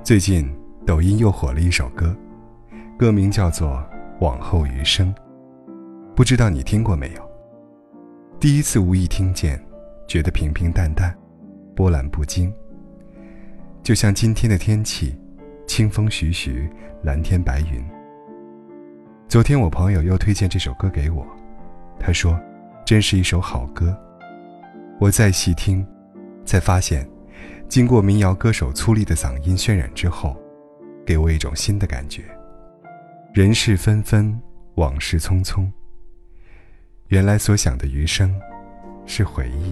最近抖音又火了一首歌，歌名叫做《往后余生》，不知道你听过没有？第一次无意听见，觉得平平淡淡，波澜不惊。就像今天的天气，清风徐徐，蓝天白云。昨天我朋友又推荐这首歌给我，他说真是一首好歌。我再细听，才发现经过民谣歌手粗粝的嗓音渲染之后，给我一种新的感觉。人事纷纷，往事匆匆，原来所想的余生是回忆。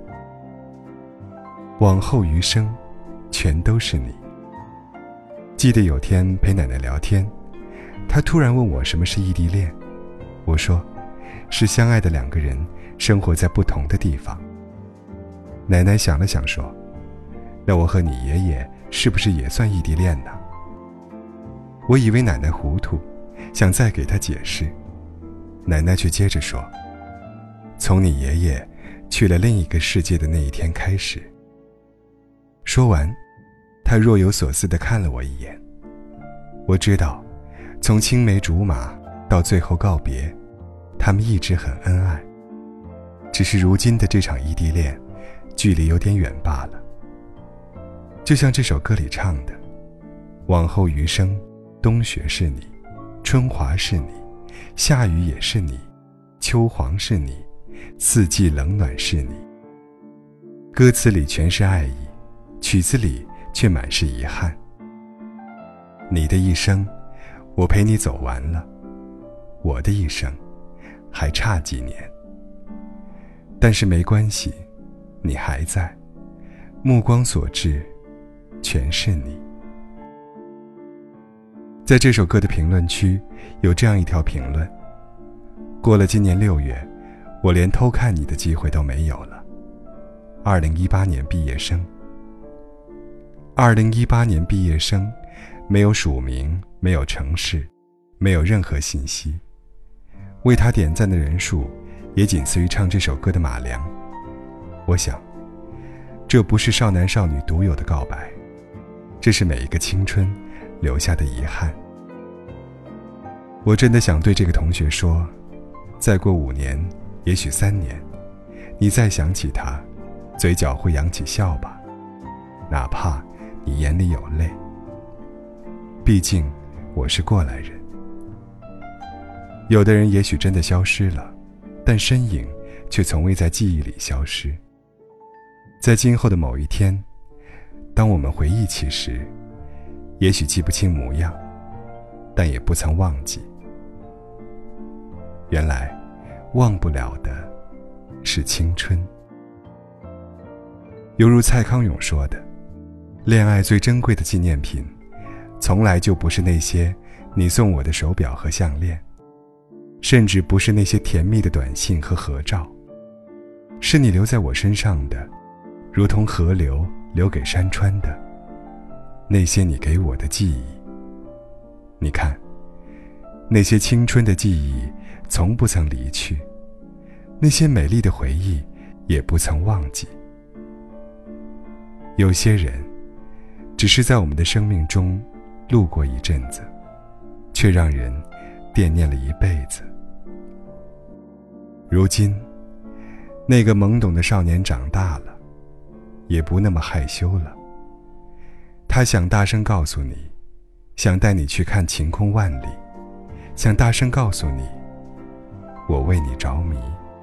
往后余生全都是你。记得有天陪奶奶聊天，她突然问我什么是异地恋，我说是相爱的两个人生活在不同的地方。奶奶想了想说，那我和你爷爷是不是也算异地恋呢？我以为奶奶糊涂，想再给她解释，奶奶却接着说，从你爷爷去了另一个世界的那一天开始。说完，她若有所思地看了我一眼。我知道，从青梅竹马到最后告别，他们一直很恩爱，只是如今的这场异地恋距离有点远罢了。就像这首歌里唱的，往后余生，冬雪是你，春华是你，夏雨也是你，秋黄是你，四季冷暖是你。歌词里全是爱意，曲子里却满是遗憾。你的一生我陪你走完了，我的一生还差几年。但是没关系，你还在，目光所至全是你。在这首歌的评论区有这样一条评论，过了今年6月，我连偷看你的机会都没有了。2018年毕业生。2018年毕业生，没有署名，没有城市，没有任何信息。为他点赞的人数也仅次于唱这首歌的马良。我想，这不是少男少女独有的告白，这是每一个青春留下的遗憾。我真的想对这个同学说，再过5年，也许3年，你再想起他，嘴角会扬起笑吧，哪怕你眼里有泪。毕竟我是过来人。有的人也许真的消失了，但身影却从未在记忆里消失。在今后的某一天，当我们回忆起时，也许记不清模样，但也不曾忘记。原来忘不了的是青春。犹如蔡康永说的，恋爱最珍贵的纪念品，从来就不是那些你送我的手表和项链，甚至不是那些甜蜜的短信和合照，是你留在我身上的，如同河流留给山川的那些你给我的记忆。你看，那些青春的记忆从不曾离去，那些美丽的回忆也不曾忘记。有些人只是在我们的生命中路过一阵子，却让人惦念了一辈子。如今，那个懵懂的少年长大了，也不那么害羞了。他想大声告诉你，想带你去看晴空万里，想大声告诉你，我为你着迷。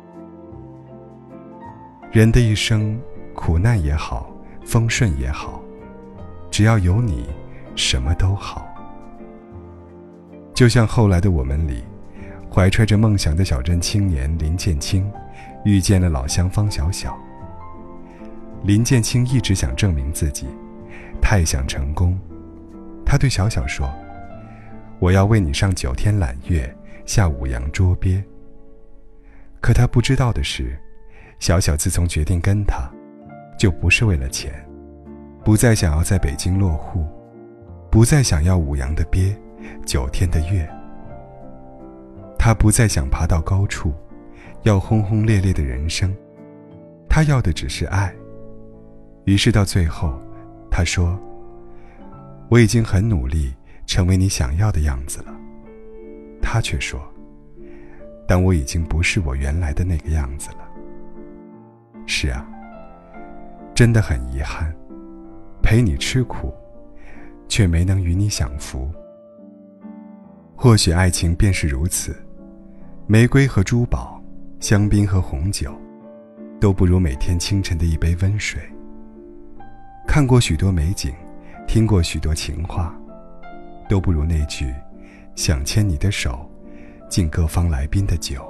人的一生，苦难也好，丰顺也好，只要有你，什么都好。就像后来的我们里，怀揣着梦想的小镇青年林建清遇见了老乡方小小。林建清一直想证明自己，太想成功。他对小小说，我要为你上9天揽月，下5洋捉鳖。可他不知道的是，小小自从决定跟他，就不是为了钱，不再想要在北京落户，不再想要5洋的鳖，9天的月。他不再想爬到高处，要轰轰烈烈的人生，他要的只是爱。于是到最后，他说， 我已经很努力成为你想要的样子了。他却说，但我已经不是我原来的那个样子了。是啊，真的很遗憾，陪你吃苦，却没能与你享福。或许爱情便是如此，玫瑰和珠宝，香槟和红酒，都不如每天清晨的一杯温水。看过许多美景，听过许多情话，都不如那句想牵你的手，敬各方来宾的酒。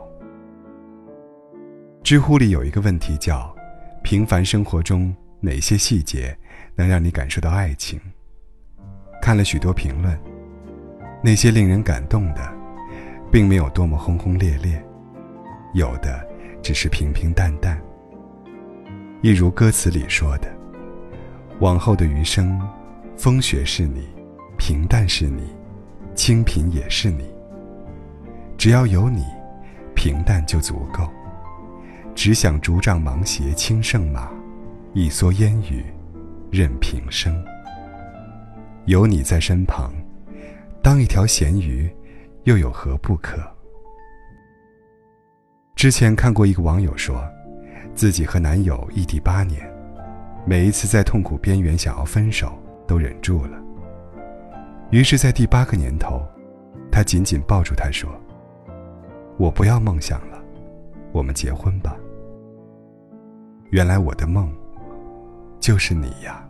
知乎里有一个问题叫平凡生活中哪些细节能让你感受到爱情。看了许多评论，那些令人感动的并没有多么轰轰烈烈，有的只是平平淡淡。一如歌词里说的，往后的余生，风雪是你，平淡是你，清贫也是你。只要有你，平淡就足够。只想竹杖芒鞋轻胜马，一蓑烟雨任平生。有你在身旁，当一条咸鱼又有何不可？之前看过一个网友说，自己和男友异地8年，每一次在痛苦边缘想要分手都忍住了。于是在第8个年头，他紧紧抱住他说，我不要梦想了，我们结婚吧。原来我的梦就是你呀。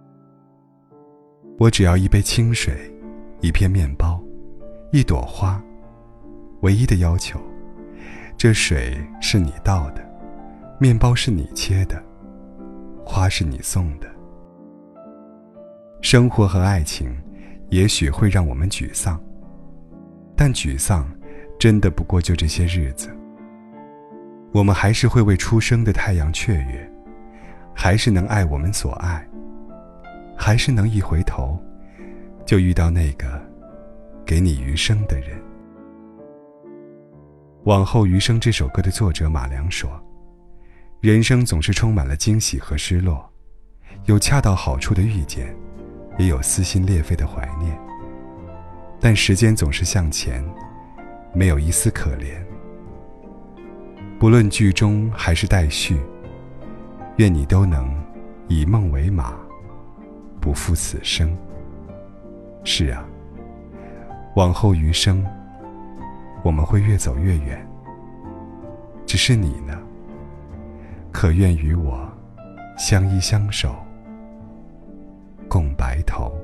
我只要一杯清水，一片面包，一朵花，唯一的要求，这水是你倒的，面包是你切的，花是你送的。生活和爱情也许会让我们沮丧，但沮丧真的不过就这些日子。我们还是会为初升的太阳雀跃，还是能爱我们所爱，还是能一回头就遇到那个给你余生的人。往后余生这首歌的作者马良说，人生总是充满了惊喜和失落，有恰到好处的遇见，也有撕心裂肺的怀念，但时间总是向前，没有一丝可怜。不论剧中还是待续，愿你都能以梦为马，不负此生。是啊，往后余生，我们会越走越远，只是你呢，可愿与我相依相守，共白头。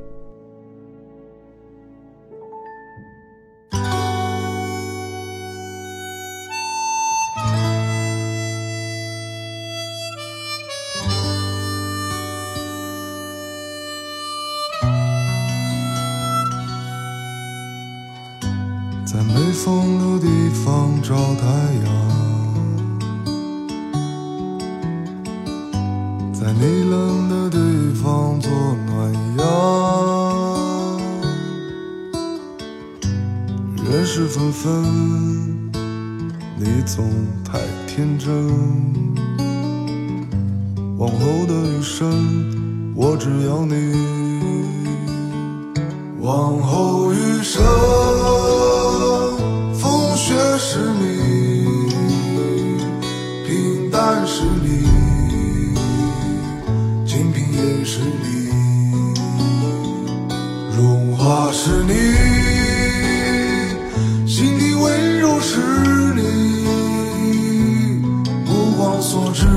在没风的地方找太阳，在你冷的地方做暖阳。人事纷纷，你总太天真。往后的余生，我只要你。往后余生，风雪是你，平淡是你，清贫也是你，融化是你，心底温柔是你，目光所至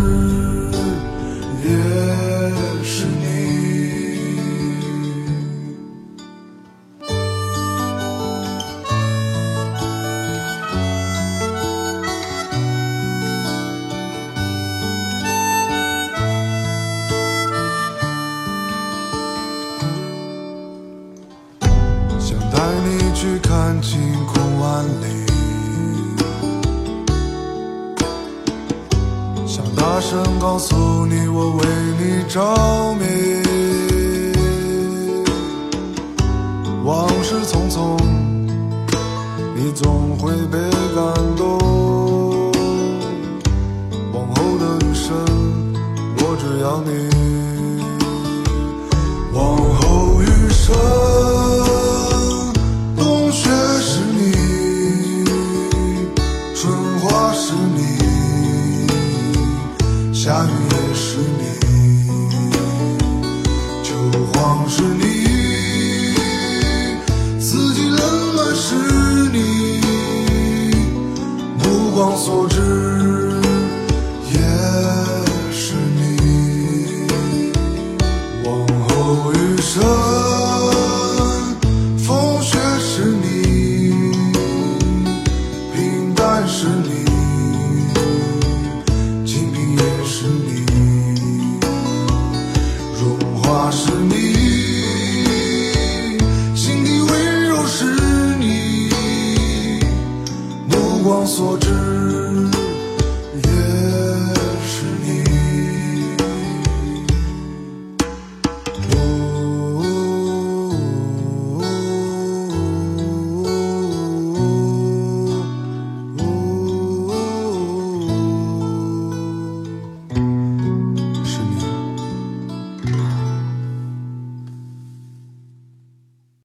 也是你。去看晴空万里，想大声告诉你我为你着迷。往事匆匆，你总会被感动。往后的余生，我只要你。往后余生。 也是你，秋黄是你，四季冷暖是你，目光所至